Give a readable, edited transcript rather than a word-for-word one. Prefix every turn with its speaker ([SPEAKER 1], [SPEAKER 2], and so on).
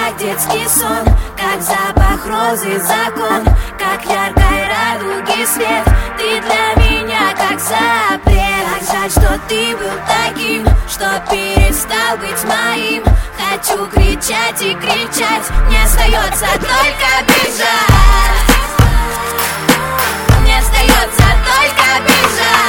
[SPEAKER 1] как детский сон, как запах розы закон, как яркой радуги свет. Ты для меня как запрет. Как жаль, что ты был таким, что перестал быть моим. Хочу кричать и кричать, мне остается только бежать. Мне остается только бежать.